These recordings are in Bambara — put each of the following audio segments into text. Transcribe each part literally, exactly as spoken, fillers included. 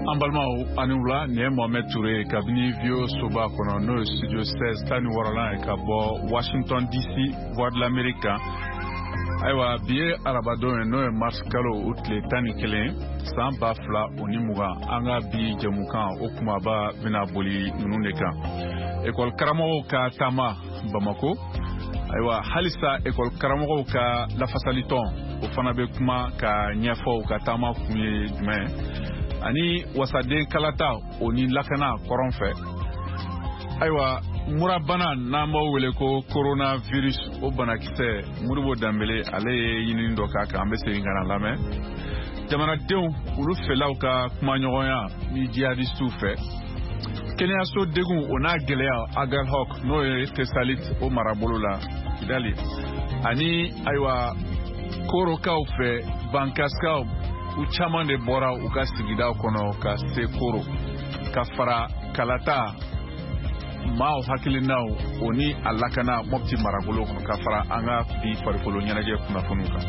An balimaw ani wula nin ye Mohamed Touré kabini Vio Soba kɔnɔ n'o ye studio seize tan ni wɔɔrɔnan ye ka bɔ Washington D C voix de l'Amérique kan. Ayiwa bi ye arabadon ye n'o ye mars kalo o tile tan ni kelen san ba fila o ni mugan an ka bi jɛmukan o kumaba bɛna boli ninnu de kan. École karamɔgɔw ka taama Bamako. Ayiwa halisa école karamɔgɔw ka lafasalitɔn o fana bɛ kuma ka ɲɛfɔ ka taama kun ye jumɛn ani wasaden kalata o ni lakana kɔrɔn fɛ. Ayiwa murabana n'an b'o wele ko coronavirus o banakisɛ Modibo Dembele ale ye ɲinini dɔ k'a kan an bɛ segin ka na lamɛn. Jamanadenw olu fɛlaw ka kumaɲɔgɔnya ni jihadistuw fɛ. Kɛnɛyaso degun o n'a gɛlɛya Agalhok n'o ye Tesalit o marabolo la Kidali ani ayiwa korokaw fɛ bankaskaw u caman de bɔra u ka sigidaw kɔnɔ ka se koro ka fara kalata maaw hakilinaw o ni a lakana Mopti marabolo kɔnɔ ka fara an ka bi farikolo ɲɛnajɛ kunnafoniw kan.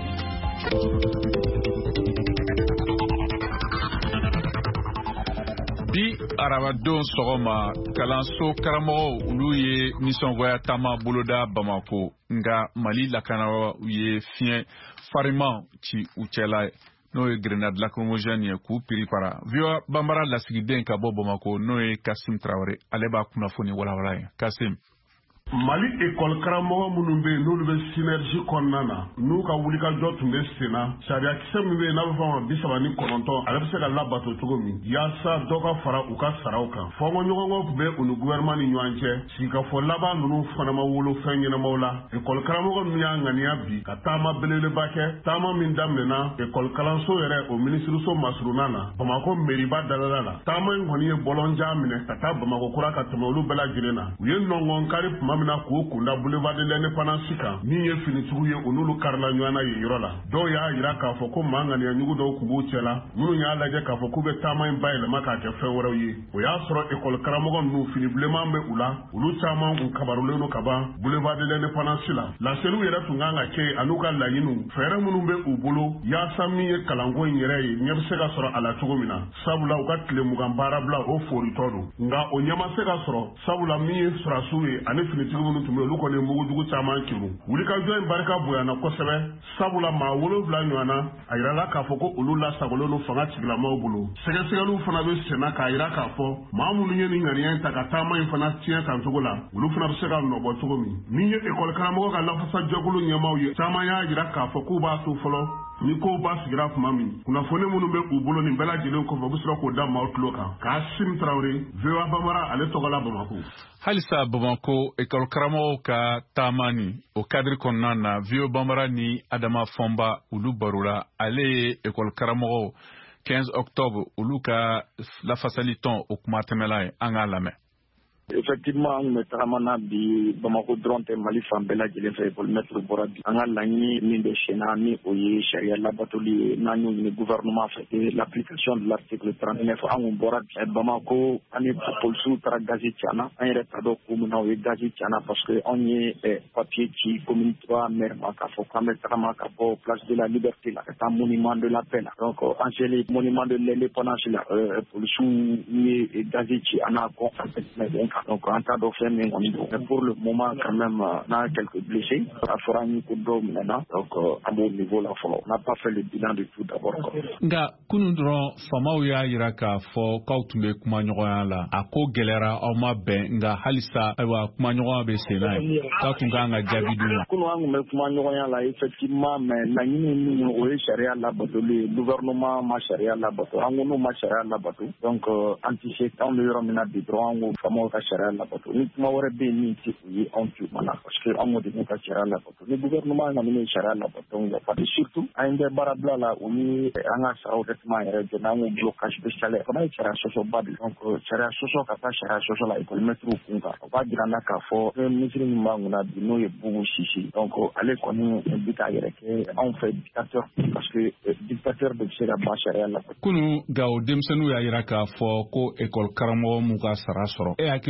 Bi arabadon sɔgɔma kalanso karamɔgɔw olu ye nisɔngoya taama boloda Bamako nga Mali lakana u ye fiɲɛ fariman ci u cɛla n'o ye grenade lacrymogène ye k'u piripara. Viwa Bambara lasigiden ka bɔ Bamako n'o ye Kasim Traoré ale b'a kunnafoni walawala ye. Kasim. Mali école karamɔgɔ minnu bɛ yen n'olu bɛ synergie kɔnɔna na n'u ka wulikajɔ tun bɛ sen na sariya kisɛ min bɛ yen n'a bɛ fɔ a ma bi saba ni kɔnɔntɔn ale bɛ se ka labato cogo min yaasa dɔ ka fara u ka saraw kan fɔɲɔgɔnkɔ tun bɛ u ni gouvernement ni ɲɔgɔn cɛ sigikafɔ laban ninnu fana ma wolo fɛn ɲɛnamaw la école karamɔgɔ min y'a ŋaniya bi ka taama belebeleba kɛ taama min daminɛna école kalanso yɛrɛ o minisiriso masurunan na Bamako mairie-ba dalala la taama in kɔni ye bɔlɔnjan minɛ ka taa Bamako kura ka tɛmɛ olu bɛɛ lajɛlen na u ye nɔngɔn kari tuma min na k'o kunda boulevard de l'Indépendance kan min ye finitugu ye onulu karila ɲɔgɔn na yen yɔrɔ la dɔw y'a yira k'a fɔ ko maa ŋaniyaɲugu dɔw kun b'u cɛ la minnu y'a lajɛ k'a fɔ k'u bɛ taama in bayɛlɛma k'a kɛ fɛn wɛrɛw ye o y'a sɔrɔ école karamɔgɔ ninnu fini bilenman bɛ u la olu caman kun kabarulen don ka ban boulevard de l'Indépendance la laseliw yɛrɛ tun kan ka kɛ an'u ka laɲiniw fɛɛrɛ minnu bɛ u bolo yaasa min ye kalanko in yɛrɛ ye ɲɛ bɛ se ka sɔrɔ a la cogo min na sabula u ka tile mugan baara bila o foritɔ don nka o ɲɛ ma se ka sɔrɔ sabula min ye surasiw ye ani finitigiw minnu tun bɛ olu kɔni mugujugu caman kiru wulikajɔ in barika bonyana kosɛbɛ sabula maa wolonwula ɲɔgɔnna a yirala k'a fɔ ko olu lasagolen don fanga tigilamaw bolo sɛgɛsɛgɛliw fana bɛ senna k'a yira k'a fɔ maa minnu ye nin ŋaniya in ta ka taama in fana tiɲɛ kan cogo la olu fana bɛ se ka nɔbɔ cogo min min ye école karamɔgɔ ka lafasajɛkulu ɲɛmaw ye caman y'a yira k'a fɔ k'u b'a to fɔlɔ ni kow ba sigira tuma min kunnafoni minnu bɛ u bolo nin bɛɛ lajɛlen kɔfɛ u bɛ sɔrɔ k'o da maaw tulo kan Kasim Traoré Viwa Bambara ale tɔgɔla Bamako. Halisa Bamako école karamɔgɔw ka taama ni o cadre kɔnɔna na Viwa Bambara ni Adama Fɔnba olu barola ale ye école karamɔgɔw quinze octobre olu ka lafasalitɔn o kuma tɛmɛla ye an k'a lamɛn. Effectivement, an kun bɛ tagamana bi Bamako dɔrɔn tɛ Mali fan bɛɛ lajɛlen fɛ école maître bɔra bi an ka laɲini min bɛ sen na ni o ye sariya labatoli ye n'an y'o ɲini gouvernement fɛ et l'application de l'article trente-neuf an kun bɔra bi Bamako ani polisiw taara gazi tiɲɛna an yɛrɛ t'a dɔn kun min na o ye gazi tiɲɛna parce que anw ye papier ci commune trois maire ma k'a fɔ k'an bɛ tagama ka bɔ place de la liberté la ka taa monument de la paix la donc an selen monument de l'indépendance la polisiw ye gazi ci an n'a kɔn donc en tas de faits mais pour le moment quand même on a quelques blessés à Forani Kudo maintenant donc à mon niveau là on n'a pas fait le bilan de tout d'abord. Nga kunu dɔrɔn famaw y'a yira k'a fɔ k'aw tun bɛ kuma ɲɔgɔnya la a ko gɛlɛyara aw ma bɛn nga halisa ayiwa kuma ɲɔgɔnya bɛ sen na ye k'aw tun kan ka jaabi d'u ma. Kunu an kun bɛ kuma ɲɔgɔnya la effectivement mais laɲini min o ye sariya labatoli gouvernement ma sariya labato an ko n'u ma sariya labato donc an ti se anw bɛ yɔrɔ min na bi dɔrɔn an ko famaw ka sariya labato ni kuma wɛrɛ bɛ yen min tɛ u ye anw t'u ma la parce que anw de b'u ka sariya labato ni gouvernement na min ye sariya labato n yafa de surtout an bɛ baara bila la u ni an ka saraw traitement yɛrɛ jɔ n'an ko blocage de salaire fana ye sariya sɔsɔba de donc sariya sɔsɔ ka taa sariya sɔsɔ la école maître kun kan o b'a jira n na k'a fɔ ministre min b'an kunna bi n'o ye Boubou Sisi donc ale kɔni bi k'a yɛrɛ kɛ anw fɛ dictateur parce que dictateur de bɛ se ka ban sariya labato. Kunu Gawo denmisɛnninw y'a yira k'a fɔ ko école karamɔgɔ m'u ka sara sɔrɔ e hakili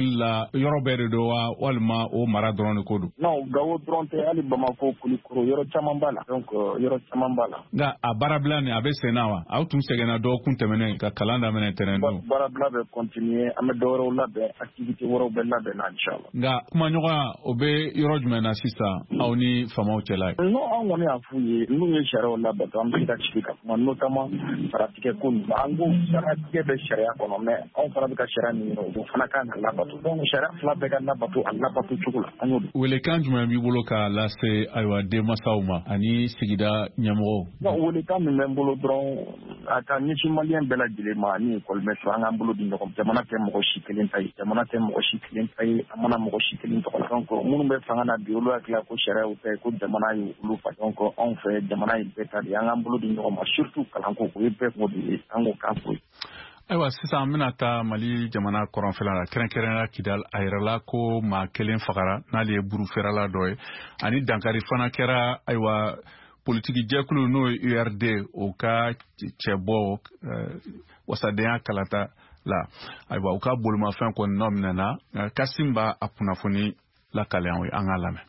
hakili la yɔrɔ bɛɛ de don wa walima o mara dɔrɔn de ko don. Non Gawo dɔrɔn tɛ hali Bamako Kulikoro yɔrɔ caman b'a la donc yɔrɔ caman b'a la. Nka a baarabila nin a bɛ sen na wa aw tun sɛgɛnna dɔgɔkun tɛmɛnen ka kalan daminɛ ntɛnɛn don. Baarabila bɛ continuer an bɛ dɔwɛrɛw labɛn activité wɛrɛw bɛ labɛn na inchallah. Nka kumaɲɔgɔnya o bɛ yɔrɔ jumɛn na sisan aw ni famaw cɛla ye. Non an kɔni y'a f'u ye n'u ye sariyaw labato an bɛ se ka sigi ka kuma notamment saratigɛ ko ninnu an ko saratigɛ bɛ sariya kɔnɔ mais anw fana bɛ ka sariya min ɲini o fana kan ka labato donc sariya fila bɛɛ ka labato a labato cogo la an y'o de. Welekan jumɛn b'i bolo k'a lase ayiwa denmansaw ma ani sigida ɲɛmɔgɔw. Non welekan min bɛ n bolo dɔrɔn a ka ɲɛsin maliyɛn bɛɛ lajɛlen ma ni école maître an k'an bolo di ɲɔgɔn jamana tɛ mɔgɔ si kelen ta ye jamana tɛ mɔgɔ si kelen ta ye an mana mɔgɔ si kelen tɔgɔ la donc minnu bɛ fanga na bi olu hakili la ko sariyaw tɛ ko jamana ye olu fa donc anw fɛ jamana ye bɛɛ ta de an k'an bolo di ɲɔgɔn ma surtout kalanko o ye bɛɛ ko de ye an k'o k'an fo. Ayiwa sisan an bɛna taa Mali jamana kɔrɔnfɛla la kɛrɛnkɛrɛnnenya Kidal a yɛrɛla ko maa kelen fagara n'ale ye burufɛrɛla dɔ ye ani dankari fana kɛra ayiwa politiki jɛkulu n'o ye U R D o ka cɛbɔ wasadenya kalata la ayiwa u ka bolimafɛn kɔni nɔ minɛna Kasim b'a a kunnafoni lakale an ye an k'a lamɛn.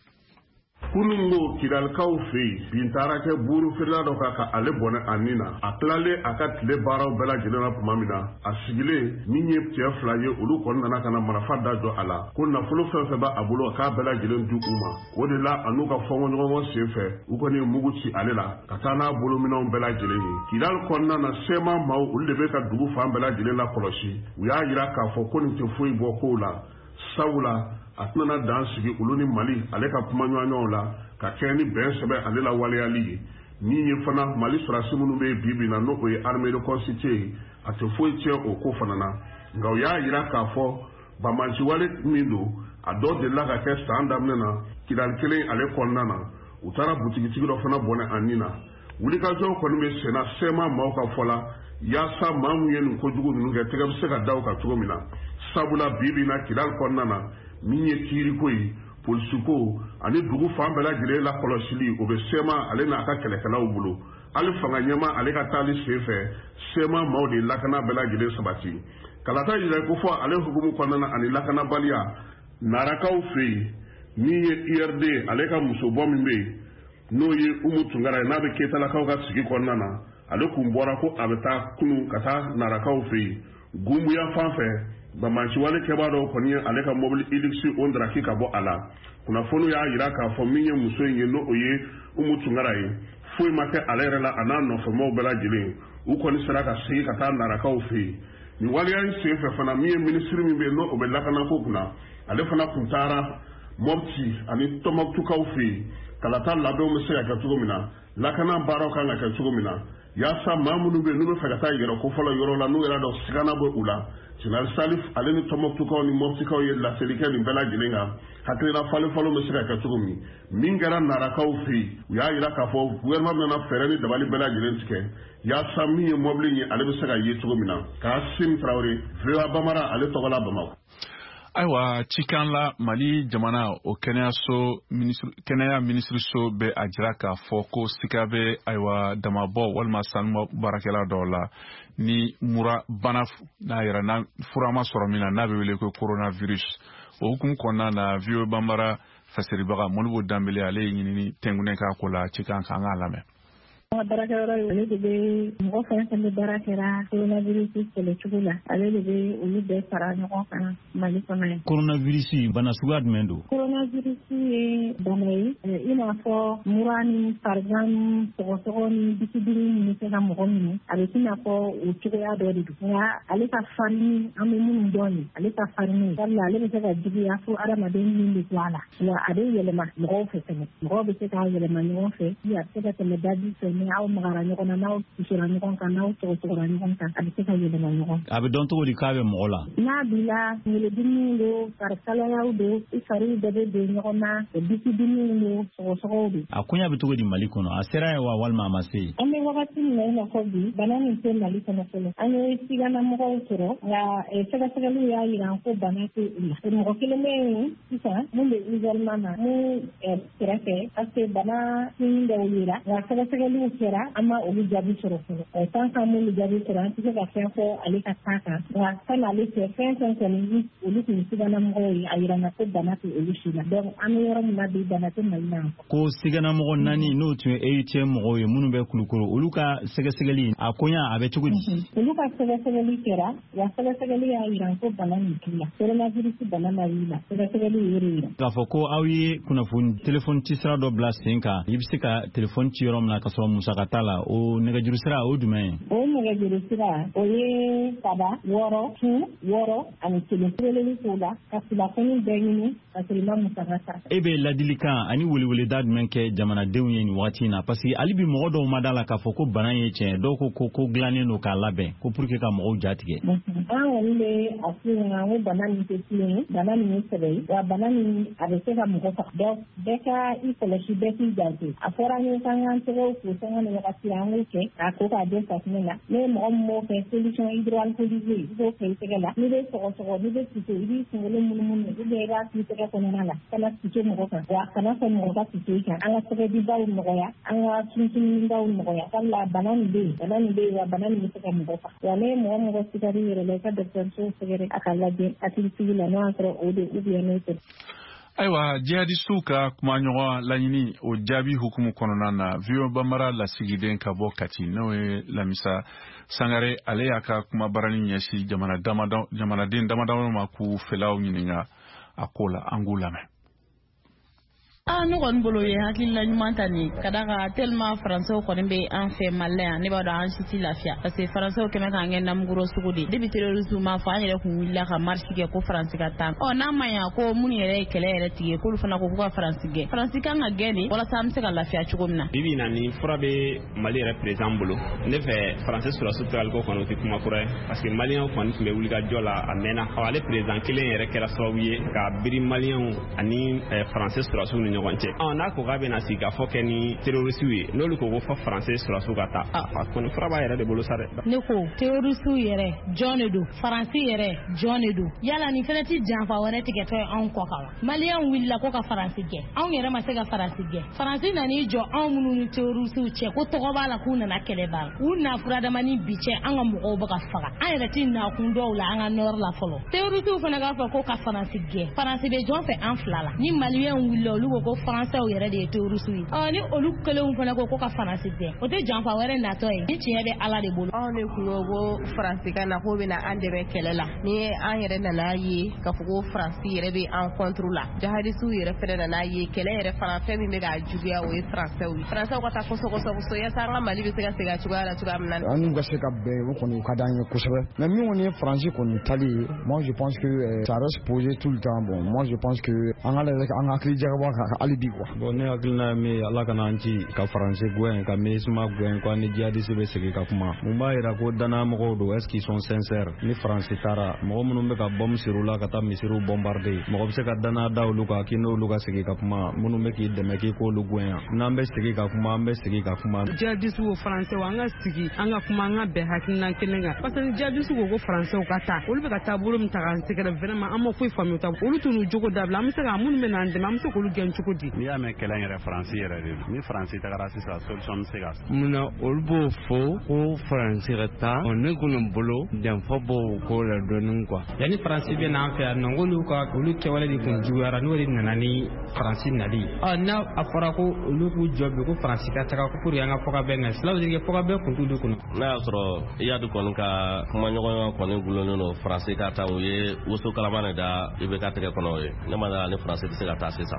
Kunungo Kidalkaw fɛ yen bin taara kɛ burufeerela dɔ kan ka ale bɔnɛ a nin na a tilalen a ka tile baaraw bɛɛ lajɛlen na tuma min na a sigilen min ye cɛ fila ye olu kɔni nana ka na marifa da jɔ a la ko nafolo fɛn fɛn b'a a bolo k'a bɛɛ lajɛlen di u ma o de la a n'u ka fɔɲɔgɔnɲɔgɔn sen fɛ u kɔni ye mugu ci ale la ka taa n'a bolominɛw bɛɛ lajɛlen ye Kidal kɔnɔna na sema maaw olu de bɛ ka dugu fan bɛɛ lajɛlen la kɔlɔsi u y'a yira k'a fɔ ko nin tɛ foyi bɔ kow la sabula a tɛna dan sigi olu ni Mali ale ka kuma ɲɔgɔnɲɔgɔnw la ka kɛ ni bɛn sɛbɛn ale la waleyali ye min ye fana Mali sɔrɔdasi minnu bɛ bi bi na n'o ye armée de constituée ye a tɛ foyi tiɲɛ o ko fana na nka u y'a yira k'a fɔ bamanciwale min don a dɔ delila ka kɛ san daminɛ na Kidal kelen ale kɔnɔna na u taara butigitigi dɔ fana bɔnɛ a nin na wulikajɔw kɔni bɛ senna sɛma maaw ka fɔ la yaasa maa mun ye nin kojugu ninnu kɛ tɛgɛ bɛ se ka da u kan cogo min na sabula bi bi na Kidal kɔnɔna na min ye kiiriko ye polisiko ani dugu fan bɛɛ lajɛlen la kɔlɔsili o bɛ sema ale n'a ka kɛlɛkɛlaw bolo hali fanga ɲɛma ale ka taali sen fɛ sema maaw de lakana bɛɛ lajɛlen sabati kalata yira ko fɔ ale hukumu kɔnɔna ani lakanabaliya narakaw fɛ yen min ye U R D ale ka musobɔ min bɛ yen n'o ye Umu Tunkara ye n'a bɛ Ketalakaw ka sigi kɔnɔna na ale kun bɔra ko a bɛ taa kunu ka taa narakaw fɛ yen Gumbuya fan fɛ bamanciwale kɛbaa dɔw kɔni ye ale ka mobili iliksi o ndaraki ka bɔ a la kunnafoniw y'a yira k'a fɔ min ye muso in ye n'o o ye Umu Tunkara ye foyi ma kɛ ale yɛrɛ la a n'a nɔfɛmaw bɛɛ lajɛlen u kɔni sera ka segin ka taa narakaw fɛ yen nin waleya in sen fɛ fana min ye minisiri min bɛ yen n'o o bɛ lakanako kunna ale fana kun taara Mopti ani Tɔnbukutukaw fɛ yen kalata labɛnw bɛ se ka kɛ cogo min na lakana baaraw kan ka kɛ cogo min na yaasa maa minnu bɛ yen n'u bɛ fɛ ka taa yɛrɛ ko fɔlɔ yɔrɔ la n'u yɛrɛ dɔn sigana bɛ u la Général Salif ale ni Tɔnbukutukaw ni Moptikaw ye laseli kɛ nin bɛɛ lajɛlen kan hakilina falen falen bɛ se ka kɛ cogo min min kɛra narakaw fɛ yen u y'a yira k'a fɔ gouvernement nana fɛɛrɛ ni dabali bɛɛ lajɛlen tigɛ yaasa min ye mobili in ye ale bɛ se ka ye cogo min na Kasim Traoré V O A Bamara ale tɔgɔ la Bamako. Ayiwa cikan la Mali jamana o kɛnɛyaso kɛnɛya minisiriso bɛ a jira k'a fɔ ko sika bɛ ayiwa damabɔ walima sanu baarakɛla dɔw la ni mura bana n'a yɛrɛ na fura ma sɔrɔ min na n'a bɛ wele ko coronavirus o hukumu kɔnɔna na V O A Bambara fasiribaga Modibo Dambele ale ye ɲinini tɛnkunɛ k'a ko la cikan kan an k'a lamɛn. Barakɛyɔrɔ ye ale de bɛ mɔgɔ fɛn fɛn bɛ baara kɛra coronavirus kɛlɛcogo la ale de bɛ olu bɛɛ fara ɲɔgɔn kan Mali kɔnɔ yan. Coronavirus bana suguya jumɛn don? Coronavirus ye bana ye i n'a fɔ mura ni farigan ni sɔgɔsɔgɔ ni bisidiri min bɛ se ka mɔgɔ minɛ a bɛ i n'a fɔ o cogoya dɔ de don nka ale ka farin an bɛ minnu dɔn ye ale ka farin sabula ale bɛ se ka juguya fo adamaden min bɛ to a la wa a bɛ yɛlɛma mɔgɔw fɛ tɛmɛ mɔgɔw bɛ se k'a yɛlɛma ɲɔgɔn fɛ a bɛ se ka tɛmɛ daji fɛ ni aw magara ɲɔgɔn na n'aw susura ɲɔgɔn kan n'aw sɔgɔsɔgɔra ɲɔgɔn kan a bɛ se ka yɛlɛma ɲɔgɔn. A bɛ dɔn cogo di k'a bɛ mɔgɔ la? N'a b'i la kunkolodimiw don farikalayaw don i fari bɛɛ bɛ don ɲɔgɔn na bisidimiw don sɔgɔsɔgɔw don. A koɲa bɛ cogo di Mali kɔnɔ a sera ye wa walima a ma se? An bɛ wagati min na i n'a fɔ bi bana min tɛ Mali kɔnɔ fɔlɔ an ye siganamɔgɔw sɔrɔ nka sɛgɛsɛgɛliw y'a jira ko bana tɛ u la mɔgɔ kelen bɛ yen sisan mun bɛ isolement na mun kɛrɛfɛ parce que bana sin dɔw yera nka sɛgɛsɛgɛliw kɛra an ma olu jaabi sɔrɔ fɔlɔ tant que an m'olu jaabi sɔrɔ an tɛ se ka fɛn fɔ ale ka taa kan nka san'ale cɛ fɛn fɛn kɔni olu tun siganamɔgɔw ye a yira n na ko bana tɛ olu si la donc an bɛ yɔrɔ min na bi bana tɛ Mali la. Ko siganamɔgɔ naani n'o tun ye E I T M mɔgɔw ye minnu bɛ Kulukoro olu ka sɛgɛsɛgɛli a koɲa a bɛ cogo di? Olu ka sɛgɛsɛgɛli kɛra wa sɛgɛsɛgɛli y'a yira ko bana nin t'u la coronavirus bana ma y'u la sɛgɛsɛgɛli y'o yira. K'a fɔ ko aw ye kunnafoni telefɔni ci sira dɔ bila sen kan i bɛ se ka telefɔni ci yɔrɔ min na ka sɔrɔ musaka t'a la o nɛgɛjuru sira o jumɛn ye? O nɛgɛjuru sira o ye saba wɔɔrɔ fu wɔɔrɔ ani kelen sɛbɛnni k'o la ka kunnafoni bɛɛ ɲini ka sɔrɔ i ma musaka ta. E bɛ ladilikan ani weleweleda jumɛn kɛ jamanadenw ye nin waati in na parce que hali bi mɔgɔ dɔw ma d'a la k'a fɔ ko bana ye tiɲɛ dɔw ko ko ko dilannen don k'a labɛn ko pour que ka mɔgɔw jatigɛ. An kɔni bɛ a f'u ɲɛna ko bana nin tɛ tiɲɛ ye bana nin ye sɛbɛ ye wa bana nin a bɛ se ka mɔgɔ faga donc bɛɛ ka i kɔlɔsi bɛɛ k'i janto a fɔra an ye k'an k'an tɛgɛw ko sanga ni wagati an k'o kɛ k'a ko k'a jɛ safunɛ na ne ye mɔgɔ min b'o kɛ solution hydroalcoolique i b'o kɛ i tɛgɛ la n'i bɛ sɔgɔsɔgɔ n'i bɛ tito i b'i kunkolo munumunu ou bien i b'a k'i tɛgɛ kɔnɔna la kana tito mɔgɔ kan wa kana sɔn mɔgɔ ka tito i kan an ka sɛbɛdibaw nɔgɔya an ka tuntunnibaw nɔgɔya sabula bana nin bɛ yen bana nin bɛ yen wa bana nin bɛ se ka mɔgɔ faga wa ne ye mɔgɔ mɔgɔ sigari yɛrɛ la i ka dɔgɔtɔrɔso sɛgɛrɛ a ka lajɛ hakilisigi la n'o y'a sɔrɔ o de ou bien n'o tɛ. Ayiwa jihadistu ka kumaɲɔgɔn laɲini o jaabi hukumu kɔnɔna na viyo bamara lasigiden ka bɔ Kati n'o ye Lamisa Sangare ale y'a ka kumabarani ɲɛsi jamana damadɔ jamanaden damadɔ ma k'u fɛlaw ɲininka a ko la an k'u lamɛn. Ah ne kɔni bolo ye hakilila ɲuman ta nin ka da ka tellement français kɔni bɛ an fɛ Mali yan ne b'a dɔn an si tɛ lafiya parce que français kɛmɛ k'an kɛ namuguro sugu de depuis terroriste ma fɔ an yɛrɛ kun wulila ka marche kɛ ko France ka taa ɔ n'a ma ɲa ko minnu yɛrɛ ye kɛlɛ yɛrɛ tigɛ k'olu fana ko k'u ka France gɛn France kan ka gɛn de walasa an bɛ se ka lafiya cogo min na. Bibi na ni fura bɛ Mali yɛrɛ président bolo ne fɛ français sɔrɔsiw tagali ko kɔni o tɛ kuma kura ye parce que maliyɛnw kɔni tun bɛ wuli ka jɔ la a mɛnna ɔ ale président kelen yɛrɛ kɛra sababu ye ka biri maliyɛnw ani français sɔrɔsiw ni ɲɔgɔn cɛ ɔ n'a ko k'a bɛna sigi ka fɔ kɛ ni terrorisiw ye n'olu ko ko fɔ français sɔrɔsiw ka taa a kɔni fura b'a yɛrɛ de bolo sa dɛ. Ne ko terrorisiw yɛrɛ jɔn de don faransi yɛrɛ jɔn de don yala nin fɛnɛ tɛ janfa wɛrɛ tigɛtɔ ye anw kɔ kan wa maliyɛnw wulila ko ka faransi gɛn anw yɛrɛ ma se ka faransi gɛn faransi nan'i jɔ anw minnu ni terrorisiw cɛ ko tɔgɔ b'a la k'u nana kɛlɛ b'a la u na furadamani bi cɛ an ka mɔgɔw bɛ ka faga an yɛrɛ tɛ nakun dɔw la an ka nord la fɔlɔ terrorisiw fana k'a fɔ ko ka faransi gɛn faransi bɛ jɔn fɛ an fila la ni maliyɛnw wulila olu ko ko faransɛw yɛrɛ de ye terrorisiw ye ɔ ni olu kelenw fana ko ko ka faransi gɛn o tɛ janfa wɛrɛ natɔ ye ni tiɲɛ bɛ ala de bolo. anw de kun ko ko faransi ka na ko bɛna an dɛmɛ kɛlɛ la ni an yɛrɛ nana ye k'a fɔ ko faransi yɛrɛ bɛ an contre la jihadisiw yɛrɛ fɛnɛ nana ye kɛlɛ yɛrɛ fana fɛn min bɛ k'a juguya o ye faransɛw ye faransɛw ka taa kɔsɔ kɔsɔ kɔsɔ yasa an ka Mali bɛ se ka segin a cogoya la cogoya min na. an n'u ka se ka bɛn o kɔni ka d'an ye kosɛbɛ mais min kɔni ye faransi kɔni tali ye moi je pense que euh, ça reste posé tout le temps bon moi je pense que an ka lajɛ an ka hakili jagabɔ ka hali bi quoi. bon ne hakilina ye min ye ala kana an ci ka faransi gɛn ka minisma gɛn ko ni jihadisi bɛ segin ka kuma mun b'a jira ko danayamɔgɔw don est ce qu'ils sont sincères ni faransi taara mɔgɔ minnu bɛ ka bɔmu siri u la ka taa misiriw bombarder mɔgɔ bɛ se ka danaya da olu kan k'i n'olu ka segin ka kuma minnu bɛ k'i dɛmɛ k'i k'olu gɛn yan n'an bɛ segin ka kuma an bɛ segin ka kuma. jihadisiw faransiw an ka sigi an ka kuma an ka bɛn hakilina kelen kan parce que ni jihadisiw ko ko faransiw ka taa olu bɛ ka taa bolo min ta k'an sɛgɛrɛ vraiment an ma foyi faamuya ta olu tun n'u jogo dabila an bɛ se ka minnu bɛ n'an dɛmɛ an bɛ se k'olu gɛn cogo di. n'i y'a mɛn kɛlɛ yɛrɛ faransi yɛrɛ de don ni faransi tagara sisan solution bɛ se ka sɔrɔ. munna olu b'o fɔ ko faransi ka taa ɔ ne kɔni bolo janfa b'o ko la dɔɔnin quoi. yanni faransi bɛ n'an fɛ yan nɔ olu ka olu kɛwale de tun juguyara n'o de nana ni faransi nali ɔ n'a a fɔra ko olu k'u jɔ bi ko faransi ka taga ko pour que an ka fɔka bɛn kan silaw de kɛ fɔka bɛn kun t'olu kɔnɔ. n'a y'a sɔrɔ i y'a dɔn kɔni ka kumaɲɔgɔnya kɔni gulonnen don faransi ka taa o ye woso kalama de da i bɛ ka tɛgɛ kɔnɔ o ye ne ma dala ni faransi tɛ se ka taa sisan.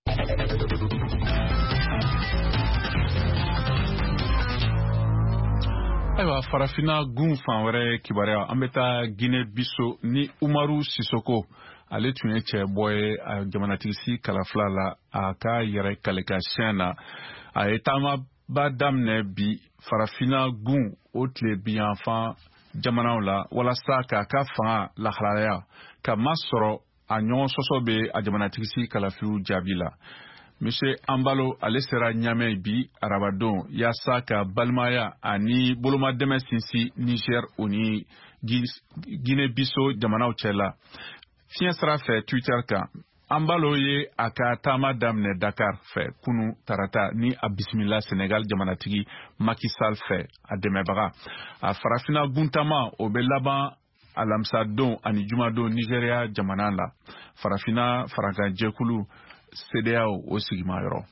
Ayiwa farafina gun fan wɛrɛ kibaruya an bɛ taa Guinée Bissau ni Umaru Sisoko ale tun ye cɛ bɔ ye a jamanatigisi kalafila la a ka yɛrɛ kalekasiyɛn na a ye taamaba daminɛ bi farafina gun o tile biyanfan jamanaw la walasa k'a ka fanga lahalaya ka masɔrɔ a ɲɔgɔn sɔsɔ bɛ a jamanatigisi kalafiw jaabi la. Monsieur Ambalo ale sera Niamey bi arabadon yasa ka balimaya ani bolomadɛmɛ sinsin Niger o ni Guinée Bissau jamanaw cɛla. Fiɲɛ sira fɛ Twitter kan Ambalo ye aka tama damne Dakar fɛ kunu tarata ni a bisimila Senegal jamanatigi Macky Sall fɛ a dɛmɛbaga a farafina guntama o bɛ laban alamisa don ani juma don Nigeria jamana la farafina faraka jɛkulu C D A O o sigima yɔrɔ.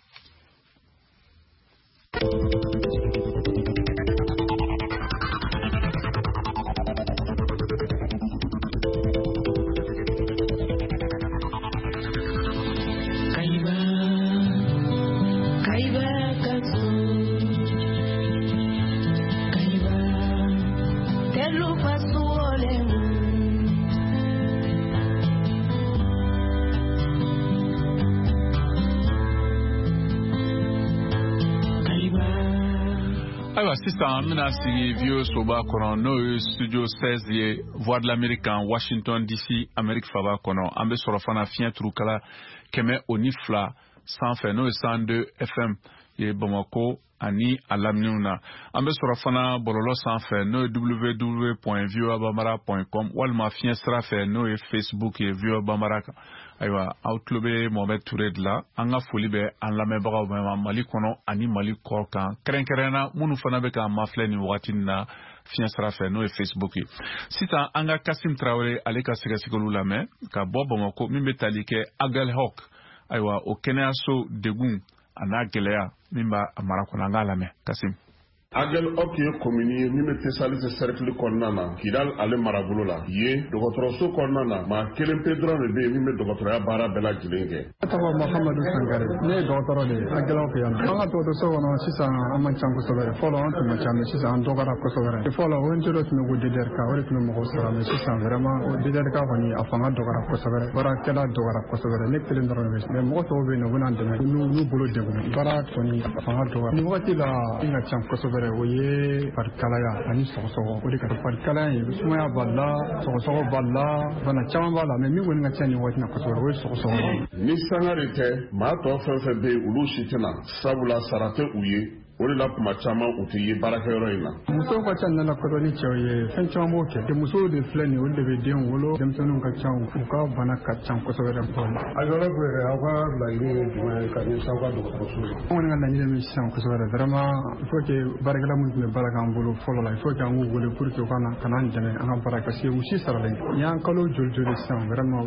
Ayiwa sisan an bɛna sigi vieux soba kɔnɔ n'o ye studio seize ye voix de l'Amérique en Washington D C Amérique faba kɔnɔ an bɛ sɔrɔ fana fiɲɛ turukala kɛmɛ o ni fila sanfɛ n'o ye cent deux F M ye Bamako ani a laminiw na an bɛ sɔrɔ fana bɔlɔlɔ sanfɛ n'o ye w w w point voa bambara point com walima fiɲɛ sira fɛ n'o ye Facebook ye voa bambara. Ayiwa aw tulo bɛ Mohamed Touré de la an ka foli bɛ an lamɛnbagaw bɛɛ Mali kɔnɔ ani Mali kɔ kan kɛrɛnkɛrɛnna minnu fana bɛ ka mafilɛ nin wagati na fiɲɛ sira fɛ n'o ye Facebook ye. Sisan an ka Kasim Traoré ale ka sɛgɛsɛgɛliw lamɛn ka bɔ Bamako min bɛ tali kɛ Aguelhok. Ayiwa o kɛnɛyaso degun a n'a gɛlɛya min b'a mara kɔnɔ an k'a lamɛn Kasim. Aguelhok ye commune ye min bɛ Tesalite cercle kɔnɔna na Kidal ale marabolo la ye dɔgɔtɔrɔso kɔnɔna na maa kelen pe dɔrɔn de bɛ yen min bɛ dɔgɔtɔrɔya baara bɛɛ lajɛlen kɛ. Ne tɔgɔ Mahamadu Sankare ne ye dɔgɔtɔrɔ de ye Aguelhok yan. An ka dɔgɔtɔrɔso kɔnɔ sisan an man ca kosɛbɛ fɔlɔ an tun man ca mais sisan an dɔgɔyara kosɛbɛ. Fɔlɔ O N G dɔ tun bɛ ko D D R K o de tun bɛ mɔgɔw sara mais sisan vraiment o D D R K kɔni a fanga dɔgɔyara kosɛbɛ baarakɛla dɔgɔyara kosɛbɛ ne kelen dɔrɔn bɛ mais mɔgɔ tɔw bɛ yen nɔ u bɛ n'an dɛmɛ n'u bolo degun baara kɔni a fanga dɔgɔyara. Nin wagati la min ka ca kosɛbɛ o ye farikalaya ani sɔgɔsɔgɔ o de ka farikalaya ye sumaya b'a la sɔgɔsɔgɔ b'a la bana caman b'a la mais min kɔni ka ca nin waati na kosɛbɛ o ye sɔgɔsɔgɔ. Ni sangare tɛ maa tɔ fɛn fɛn bɛ yen olu si tɛna sabula sara tɛ u ye o de la kuma caman u tɛ ye baarakɛyɔrɔ in na. Musow ka ca ne la kodɔn ni cɛw ye fɛn caman b'o kɛ musow de filɛ nin olu de bɛ den wolo denmisɛnninw ka ca u ka bana ka ca kosɛbɛ dɛ. Aguelhok yɛrɛ aw ka laɲini ye jumɛn ye ka ɲɛsin aw ka dɔgɔtɔrɔso la. Anw kɔni ka laɲini min sisan kosɛbɛ dɛ vraiment il faut que baarakɛla minnu tun bɛ baara k'an bolo fɔlɔ la il faut que an k'u wele pour que u kana ka n'an dɛmɛ an ka baara parce que u si saralen nin y'an kalo joli joli sisan vraiment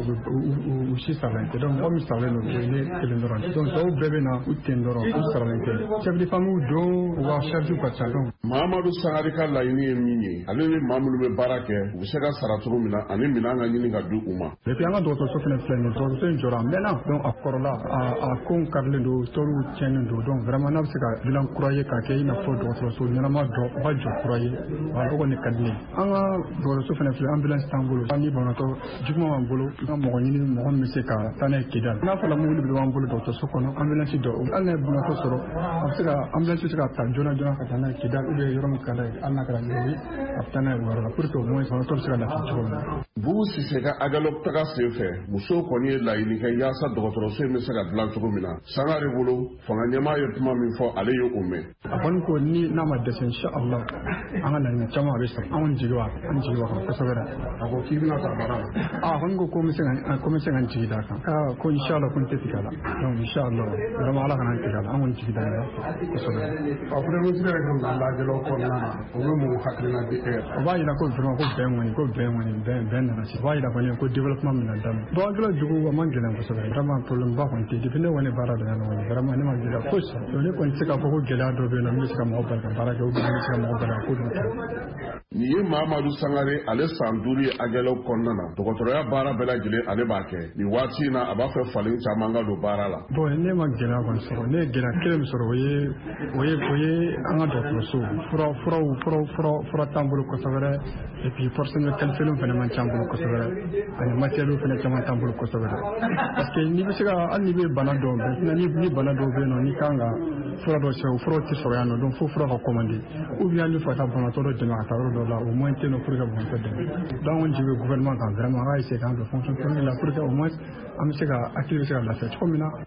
u si saralen tɛ donc mɔgɔ min saralen don o ye ne kelen dɔrɔn donc tɔw bɛɛ bɛ na u ten dɔrɔn u saralen tɛ chef de famille don u ka charge ka ca donc. Mahamadu Sangare ka laɲini ye min ye ale ni maa minnu bɛ baara kɛ u bɛ se ka sara cogo min na ani minɛn ka ɲini ka di u ma. Et puis an ka dɔgɔtɔrɔso fana filɛ nin dɔgɔtɔrɔso in jɔra a mɛnna donc a kɔrɔla a kow karilen don tɔɔrɔw tiɲɛnen don donc vraiment n'a bɛ se ka dilan kura ye k'a kɛ i n'a fɔ dɔgɔtɔrɔso ɲɛnama dɔ u ka jɔ kura ye voilà o kɔni ka di ne ye. An ka dɔgɔtɔrɔso fana filɛ ambulance t'an bolo ni banabagatɔ juguman b'an bolo an ka mɔgɔ ɲini mɔgɔ min bɛ se ka taa n'a ye Kidal n'a fɔra mobili bɛ b'an bolo dɔgɔtɔrɔso kɔnɔ ambulance dɔ hali n'a ye banabagatɔ sɔrɔ a bɛ se ka ambulance bɛ se ka ta joona joona ka taa n'a ye Kidal ou bien yɔrɔ min ka d'a ye hali n'a kɛra Yori a bɛ taa n'a ye o yɔrɔ la pour que au moins banabagatɔ bɛ se ka lafiya cogo min na. Bugu Sise ka Aguelhok taga sen fɛ musow kɔni ye laɲini kɛ yaasa dɔgɔtɔrɔso in bɛ se ka dilan cogo min na Sangare bolo fanga ɲɛmaa ye kuma min fɔ ale ye o mɛn. A kɔni ko ni n'a ma dɛsɛ inshallah an ka laɲini caman a bɛ sɔrɔ an kɔni jigi b'a an jigi b'a kan kosɛbɛ dɛ. A ko k'i bɛna taa baara la. A kɔni ko ko n bɛ se ka ko n bɛ se ka n jigi d'a kan ko inshallah ko n tɛ tigɛ a la donc inshallah vraiment ala kana n tigɛ a la an kɔni jigi d'a la kosɛbɛ. A premier ministre yɛrɛ kan ka Aguelhok kɔnɔna na o bɛ mun hakilina di e yɛrɛ. O b'a jira ko vraiment ko bɛn kɔni ko bɛn kɔni bɛn bɛn nana se o b'a jira kɔni ko développement min na daminɛ bon Aguelhok dugu a man gɛlɛn kosɛbɛ vraiment problème ba kɔni tɛ depuis ne kɔni baara daminɛ kɔni vraiment ne ma gɛlɛya foyi sɔrɔ donc ne kɔni tɛ se k'a fɔ ko gɛlɛya dɔ bɛ yen nɔ min bɛ se ka mɔgɔ bali ka baara kɛ ou bien min bɛ se ka mɔgɔ bali ka ko dɔ kɛ. Nin ye Mahamadu Sangare ale san duuru ye Aguelhok kɔnɔna na dɔgɔtɔrɔya baara bɛɛ lajɛlen ale b'a kɛ nin waati in na a b'a fɛ falen caman ka don baara la. Bon ne ma gɛlɛya kɔni sɔrɔ ne ye gɛlɛya kelen min sɔrɔ o ye o ye o ye an ka dɔgɔtɔrɔso fura furaw furaw furaw fura t'an bolo kosɛbɛ dɛ et puis personnel qualifié fana man c'an bolo kosɛbɛ dɛ ani matériel fana caman t'an bolo kosɛbɛ dɛ parce que n'i bɛ se ka hali n'i bɛ bana dɔw maintenant ni ni bana dɔw bɛ yen nɔ n'i kan ka fura dɔ sɛbɛn o furaw tɛ sɔrɔ yan nɔ donc fo fura ka commander ou bien hali fo ka taa banabaatɔ dɔ dɛmɛ ka taa yɔrɔ dɔ la au moins tɛ nɔ pour que banabaatɔ dɛmɛ donc an jigi bɛ gouvernement kan vraiment an ka essayer k'an fɛ fonction publique la pour que au moins an bɛ se ka hakili bɛ se ka lafiya cogo min na.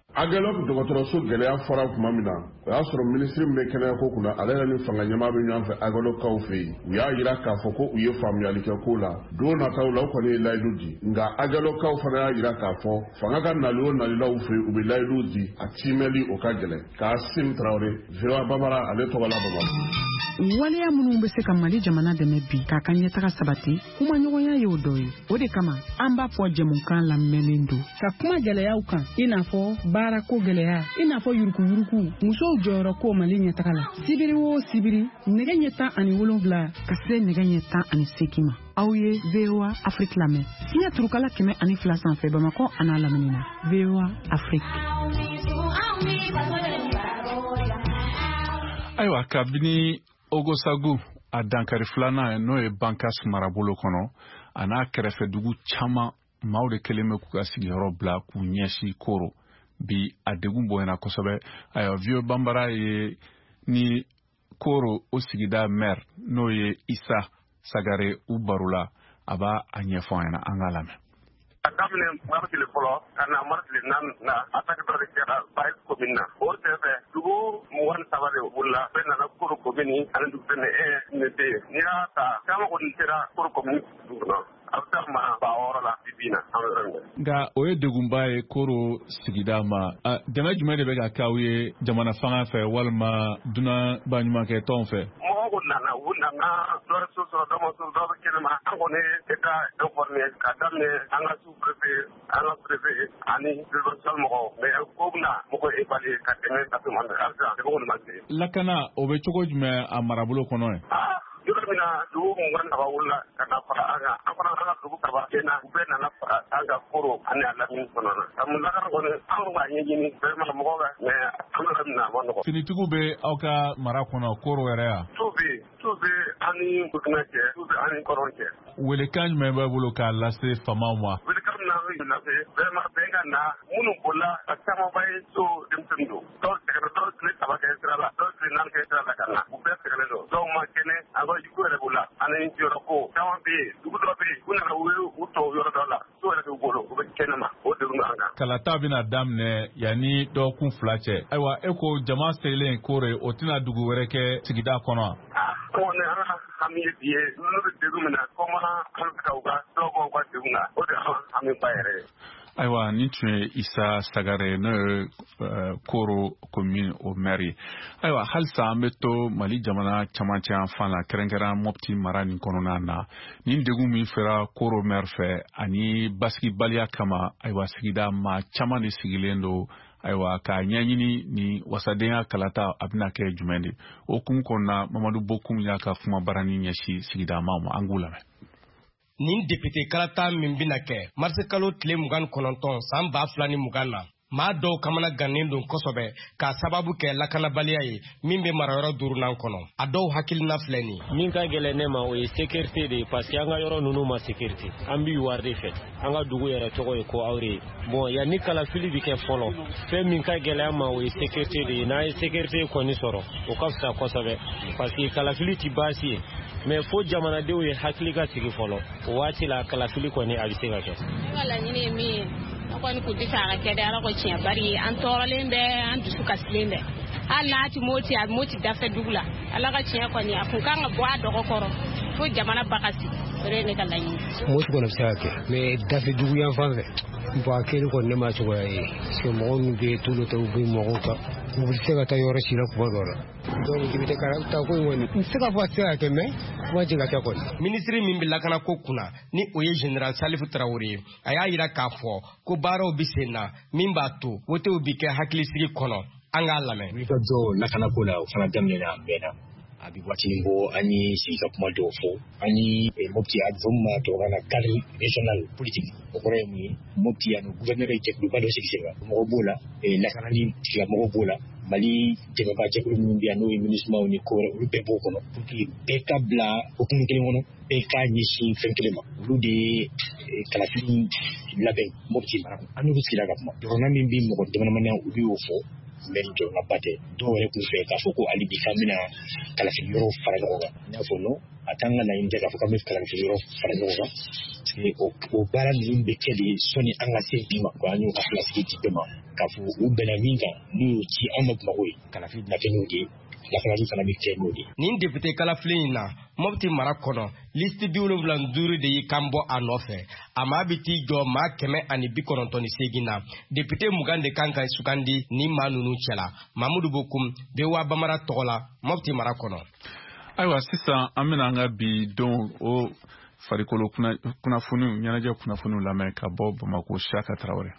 Agalo dɔgɔtɔrɔso gɛlɛya fɔra tuma min na o y'a sɔrɔ minisiri min bɛ kɛnɛya ko kunna ale yɛrɛ ni fanga ɲɛmaa bɛ ɲɔgɔn fɛ agalokaw fɛ yen u y'a jira k'a fɔ ko u ye faamuyali kɛ ko la don nataw la u kɔni ye layidu di nka agalokaw fana y'a jira k'a fɔ fanga ka nali o nalilaw fɛ yen u bɛ layidu di a timɛli o ka gɛlɛn k'a sim tarawele Vewa Bamara ale tɔgɔ la Bamakɔ. Waleya minnu bɛ se ka Mali jamana dɛmɛ bi k'a ka ɲɛtaga sabati kuma ɲɔgɔnya y'o dɔ ye o de kama an b'a fɔ jɛmukan lamɛnlen don ka kuma gɛlɛyaw kan i n'a fɔ baara ko gɛlɛya i n'a fɔ yuruku yuruku musow jɔyɔrɔ ko Mali ɲɛtaga la sibiri o sibiri nɛgɛ ɲɛ tan ani wolonwula ka se nɛgɛ ɲɛ tan ani seegin ma aw ye V O A Afrique lamɛn fiɲɛ turukala kɛmɛ ani fila sanfɛ Bamakɔ a n'a lamini na V O A Afrique. Ayiwa kabini Ogosagu a dankari filanan n'o ye Bankas marabolo kɔnɔ a n'a kɛrɛfɛ dugu caman maaw de kelen bɛ k'u ka sigiyɔrɔ bila k'u ɲɛsin Koro bi a degun bonyana kosɛbɛ. Ayiwa Vewa Bambara ye ni Koro o sigida maire n'o ye Isa Sagare u baro la a b'a a ɲɛfɔ an ɲɛna an k'a lamɛn. A daminɛ maritile fɔlɔ ka na maritile naani na attaque dɔ de kɛra Baye commune na o senfɛ dugu mugan ni saba de wulila bɛɛ nana Koro commune ani dugu fɛnɛ e ne tɛ n'i y'a ta caman kɔni sera Koro commune dugu kɔnɔ a bɛ taa ma ba wɔɔrɔ la bi bi na an bɛ yɔrɔ min na. Nka o ye degunba ye Koro sigida ma dɛmɛ jumɛn de bɛ ka k'aw ye jamana fanga fɛ walima dunanba ɲumankɛ tɔnw fɛ. Mɔgɔw ko nana u nana dɔ bɛ so sɔrɔ dɔ ma so dɔ bɛ kɛnɛma an kɔni tɛ taa informé ka daminɛ an ka sous-préfet an ka préfet ani présidentiel mɔgɔw mais ko bɛna mɔgɔ évaluer ka tɛmɛ ka tɛmɛ an fɛ halisa degun kɔni ma se. Lakana o bɛ cogo jumɛn a marabolo kɔnɔ ye. Yɔrɔ min na dugu mugan ni saba wulila ka na fara an kan an fana an ka dugu saba kɛnɛ u bɛɛ nana fara an ka Koro ani a lamini kɔnɔ na ka mun lakana kɔni an b'a ɲɛɲini vraiment mɔgɔw bɛ mais an bɛ yɔrɔ min na a ma nɔgɔ. Finitigiw bɛ aw ka mara kɔnɔ Koro yɛrɛ yan. Tu bɛ tu bɛ ani Burkina cɛ tu bɛ ani Kɔrɔn cɛ. Welekan jumɛn b'a bolo k'a lase famaw ma. Welekan min na an bɛ lase vraiment bɛn ka na minnu bolila ka camanba ye so denmisɛnnin don dɔw sɛgɛnna dɔw tile saba kɛ sira la dɔw tile naani kɛ sira la ka na u bɛɛ sɛgɛnnen don dɔw ma kɛnɛ a ka jugu yɛrɛ b'u la ani yɔrɔ ko caman bɛ yen dugu dɔ bɛ yen u nana u ye u tɔ yɔrɔ dɔ la so yɛrɛ b'u bolo u bɛ kɛnɛ ma o degun an kan. Kalata bɛna daminɛ yanni dɔgɔkun fila cɛ ayiwa e ko jama selen Koro o tɛna dugu wɛrɛ kɛ sigida kɔnɔ. Ɔ ne an ka hami ye bi ye n'olu bɛ degun min na kɔma an bɛ ka u ka dɔw ka u ka degun na o de y'an hami ba yɛrɛ ye. Ayiwa nin tun ye Isa Sagare n'o ye Koro commune o maire ye. Ayiwa halisa an bɛ to Mali jamana camancɛ yan fan la kɛrɛnkɛrɛn Mopti mara nin kɔnɔna na nin degun min fɛra Koro maire fɛ ani basigibaliya kama ayiwa sigida maa caman de sigilen don ayiwa ka ɲɛɲini ni wasadenya kalata a bɛna kɛ jumɛn de o kun kɔnɔna Mamadu Bokum y'a ka kuma barani ɲɛsi sigida maaw ma an k'u lamɛn. Nin député kalata min bɛna kɛ marisi kalo tile mugan ni kɔnɔntɔn san ba fila ni mugan na maa dɔw kamana gannen don kosɛbɛ k'a sababu kɛ lakanabaliya ye min bɛ marayɔrɔ duurunan kɔnɔ a dɔw hakilina filɛ nin min ka gɛlɛn ne ma o ye sécurité de ye parce que an ka yɔrɔ ninnu ma sécurité an b'i wari de fɛ an ka dugu yɛrɛ tɔgɔ ye ko aw de ye bon yanni kalafili bi kɛ fɔlɔ fɛn min ka gɛlɛn ma o ye sécurité de ye n'an ye sécurité kɔni sɔrɔ o ka fisa kosɛbɛ parce que kalafili ti baasi ye mais fo jamanadenw ye hakili ka sigi fɔlɔ o waati la kalafili kɔni a bɛ se ka kɛ. laɲini ye min ye an kɔni kun tɛ fɛ a ka kɛ dɛ ala ko tiɲɛ bari an tɔɔrɔlen bɛ an dusu kasilen bɛ hali n'a ti moti a moti dafɛ dugu la ala ka tiɲɛ kɔni a kun kan ka bɔ a dɔgɔ kɔrɔ fo jamana ba ka sigi o de ye ne ka laɲini. moti kɔni bɛ se ka kɛ mais dafe dugu yan fan fɛ bon a kɛli kɔni ne ma cogoya ye parce que mɔgɔ min bɛ tulu tɛ u bɛ mɔgɔw kan u bɛ se ka taa yɔrɔ si la kuma dɔ la donc député ta ko in kɔni n se ka fɔ a tɛ se ka kɛ mais kuma jɛ ka kɛ kɔni. minisiri min bɛ lakana ko kunna ni o ye général Salifu Tarawele ye a y'a jira k'a fɔ ko baaraw bɛ sen na min b'a to wotew bɛ kɛ hakilisigi kɔnɔ an k'a lamɛn. wuli ka jɔ lakanako la o fana daminɛna a mɛnna a bɛ waatinin bɔ an ye sigi ka kuma dɔw fɔ an ni Mopti a bɛ fɔ min ma tubabukan na cadre régional politique o kɔrɔ ye mun ye Mopti yan gouverneur ye jɛkuluba dɔ sigi sen kan mɔgɔ b'o la lakanali tigilamɔgɔ b'o la Mali dɛmɛba jɛkulu minnu bɛ yan n'o ye MINUSMA ni ko wɛrɛ olu bɛɛ b'o kɔnɔ pour que bɛɛ ka bila hukumu kelen kɔnɔ bɛɛ ka ɲɛsin fɛn kelen ma olu de ye kalafili labɛn Mopti mara kɔnɔ an n'olu sigira ka kuma jamana min bɛ mɔgɔ damadamani olu y'o fɔ mais ni jɔyɔrɔ ba tɛ dɔw yɛrɛ kun fɛ k'a fɔ ko hali bi k'an bɛna kalafili yɔrɔ fara ɲɔgɔn kan n y'a fɔ non a t'an ka laɲini tɛ k'a fɔ k'an bɛ kalafili yɔrɔ fara ɲɔgɔn kan parce que o baara ninnu bɛ kɛ de sɔnni an ka se bi ma ko an y'o ka place di bɛɛ ma k'a fɔ u bɛnna min kan n'u y'o ci an ma Bamako ye kalafili bɛna kɛ n'o de ye lakanali fana bɛ kɛ n'o de ye. Nin député kalafili in na Mopti mara kɔnɔ liste bi wolonwula ni duuru de y'i kan bɔ a nɔfɛ a maa bi t'i jɔ maa kɛmɛ ani bi kɔnɔntɔn ni seegin na député mugan de kan ka sugandi ni maa ninnu cɛla Mamudu Bokum Bewa Bamara tɔgɔ la Mopti mara kɔnɔ. Ayiwa sisan an bɛna an ka bi don o farikolo kunnafoniw ɲɛnajɛ kunnafoniw lamɛn ka bɔ Bamako Saka Traoré.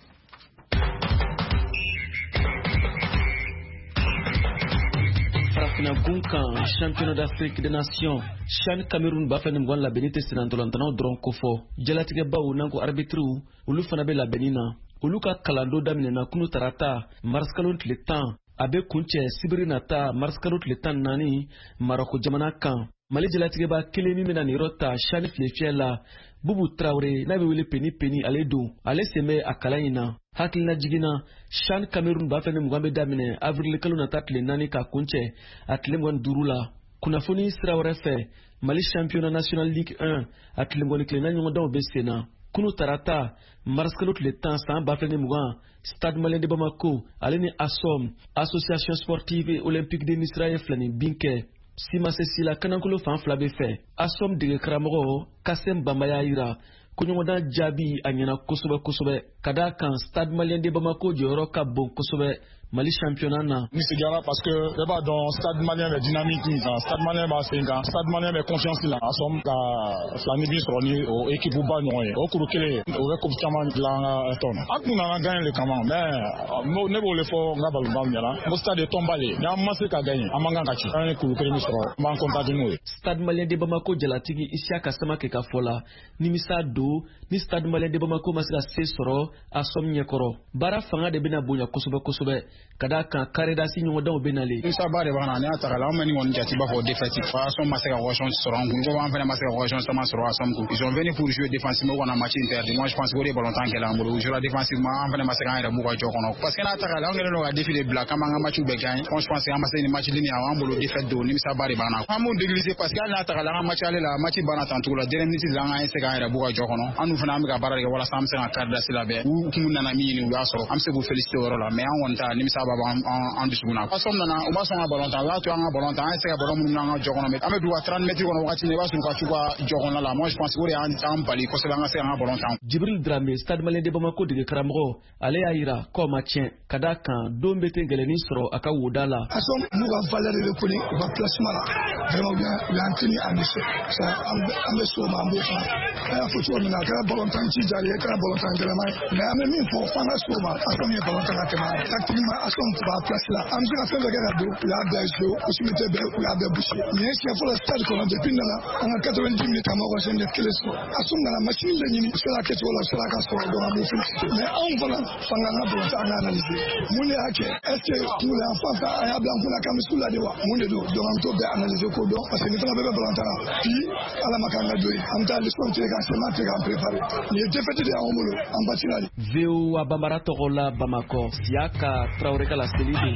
Gunkan championnat d'Afrique des Nations Chan Cameroun ba fɛn mugan labɛnni tɛ sirantɔlantanaw dɔrɔn ko fɔ jalatigɛbaw n'an ko arbitriw olu fana bɛ labɛnni na olu ka kalando daminɛna kunu tarata marskalo tile tan a bɛ kuncɛ sibiri nata marskalo tile tan naani Maroko jamana kan Mali jalatigɛba kelen min bɛna nin yɔrɔ ta Chan filefiyɛ la Bubu Traoré n'a bɛ wele peni peni ale don ale sen bɛ a kalan in na hakilina jiginna Chan Cameroun ba fɛn mugan bɛ daminɛ avril kalo nata tile naani ka kuncɛ a tile mugan duuru la kunnafoni sira wɛrɛ fɛ Mali championnat national ligue un a tile mugan ni kelen na ɲɔgɔndanw bɛ sen na kunu tarata marskalo tile tan san ba fɛn mugan Stade Malien de Bamako ale ni ASOM association sportive et olympique de Misra ye filani bin kɛ Simase Sila kanankolo fan fila bɛ fɛ ASOM dege karamɔgɔ Kasem Bamba y'a yira ko ɲɔgɔndan jaabi a ɲɛna kosɛbɛ kosɛbɛ ka d'a kan Stade Malien de Bamako jɔyɔrɔ ka bon kosɛbɛ Mali championnat na. Ni sigara parce que bɛɛ b'a dɔn Stade Malien bɛ dynamique min kan Stade Malien b'a sen kan Stade Malien bɛ confiance la ASOM ka filani bin sɔrɔ ni o équipe ba ɲɔgɔn ye o kuru kelen o bɛ coupe caman dilan an ka tɔn na an tun nana gagner le kama mais ne b'o le fɔ n ka balontan ɲɛna n ko stade ye tɔnba ye n'an ma se ka gagner an man kan ka ci an ye kuru kelen min sɔrɔ n b'an content n'o ye. Stade Malien de Bamako jalatigi Isiaka Samake ka fɔ la nimisa don ni Stade Malien de Bamako ma se ka se sɔrɔ ASOM ɲɛkɔrɔ baara fanga de bɛna bonya kosɛbɛ kosɛbɛ ka d'a kan karedasi ɲɔgɔndanw bɛ nalen. Nimisa ba de b'an na n'i y'a ta k'a la an bɛ nin kɔni jate b'a fɔ défaite ASOM ma se ka occasion sɔrɔ an kun ko an fana ma se ka occasion caman sɔrɔ ASOM kun ils sont venus pour jouer défensivement ou en match interdit moi je pense que o de ballontan kɛla an bolo u jouera défensivement an fana ma se k'an yɛrɛ b'u ka jɔ kɔnɔ parce que n'a ta k'a la an kɛlen don ka défi de bila k'an b'an ka matchw bɛɛ gagner moi je pense que an ma se nin match ligne an bolo défaite don nimisa ba de b'an na an b'u dégliser parce que hali n'a ta k'a la an ka match ale la match banna tan cogo la dernière minute la an ka se k'an yɛrɛ b'u ka jɔ kɔnɔ an dun fana an bɛ ka baara de kɛ walasa an bɛ se ka karedasi labɛn u kun nana min ɲini u y'a sɔrɔ an bɛ se k'u féliciter o yɔrɔ la mais an kɔni ta nimisa ba b'an an dusukun na ASOM nana u ma sɔn ka ballon ta u y'a to an ka ballon ta an ye se ka ballon minnu n'an ka jɔ kɔnɔ mais an bɛ don ka trente mètres kɔnɔ wagati min i b'a sɔrɔ u ka t'u ka jɔ kɔnɔ la moi je pense que o de y'an bali kosɛbɛ an ka se ka an ka ballon ta. Jibril Dramé Stade Malien de Bamako dege karamɔgɔ ale y'a yira k'o ma tiɲɛ ka d'a kan don bɛ tɛ gɛlɛnni sɔrɔ a ka woda la. ASOM n'u ka valeur de kɔni u ka placement la vraiment u y'an tenu en échec ça an bɛ s'o ma an b'o fana an y'a fɔ cogo min na a kɛra ballon tan ci jali ye a kɛra ballon tan gɛlɛma ye mais an bɛ min fɔ f'an ka s'o ma ASOM ye ballon tan ka tɛmɛ tactiquement ASOM b'a place la an bɛ se ka fɛn bɛɛ kɛ ka don u y'a bɛɛ joué possibilité bɛɛ u y'a bɛɛ bouché nin ye siɲɛ fɔlɔ stade kɔnɔ depuis nana an ka quatre-vingt-dix minutes an ma occasion de kelen sɔrɔ ASOM nana machine de ɲini u sera kɛcogo la u sera ka sɔrɔ donc an b'u féliciter mais anw fana fanga an ka ballon tan an ka analyser mun de y'a kɛ est ce que tuguni an fan fɛ a y'a bila an kunna k'an bɛ sugu la de wa mun de don donc an bɛ t'o bɛɛ analyser k'o dɔn parce que nin fana bɛɛ bɛ ballon tan na puis ala ma k'an ka don ye an bɛ taa leçon tigɛ k'an sɛmɛ tigɛ k'an préparer nin ye défaite de y'anw bolo an batira de. V O A Bambara tɔgɔ la Bamako Siaka Traoré ka laseli don.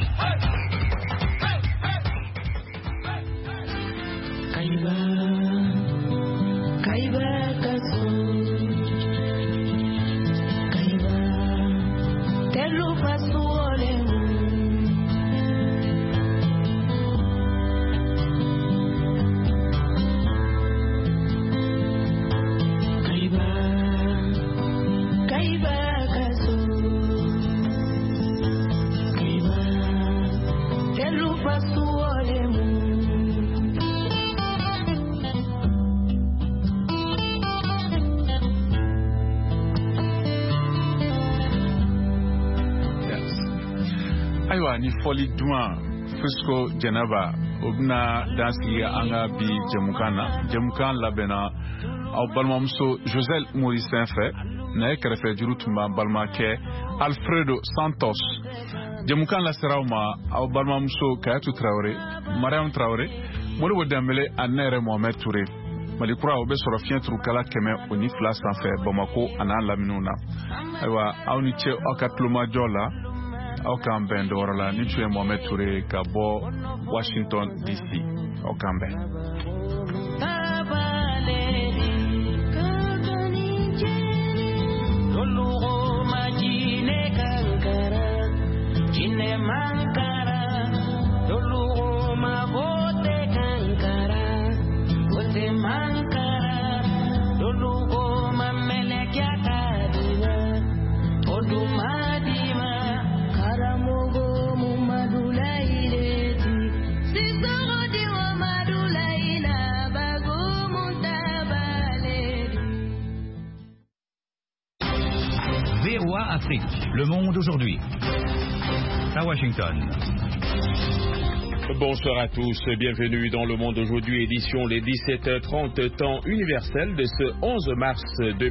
Kaiba, Kaiba kaso, Kaiba, telu pasuole. Kaiba, Kaiba kaso, Kaiba, telu pasuole. Ayiwa ni fɔli duman Frisco Jɛnɛba o bɛna dan sigi an ka bi jɛmukan na jɛmukan labɛnna aw balimamuso Joselle Maurice fɛ n'a ye kɛrɛfɛ juru tun b'an balimakɛ Alfredo Santos jɛmukan lasera aw ma aw balimamuso Kayatou Traoré Mariam Traoré Modibo Dembélé ani ne yɛrɛ Mohamed Touré Malikura o bɛ sɔrɔ fiɲɛ turukala kɛmɛ o ni fila sanfɛ Bamako a n'a laminiw na ayiwa aw ni ce aw ka tulomajɔ la aw k'an bɛn dɔwɛrɛ la ni tun ye Mohamed Touré ka bɔ Washington D C aw k'an bɛn. V O A Afrique, Le Monde aujourd'hui. À Washington. Bonsoir à tous, bienvenue dans Le Monde aujourd'hui, édition les dix-sept heures trente, temps universel de ce onze mars deux mille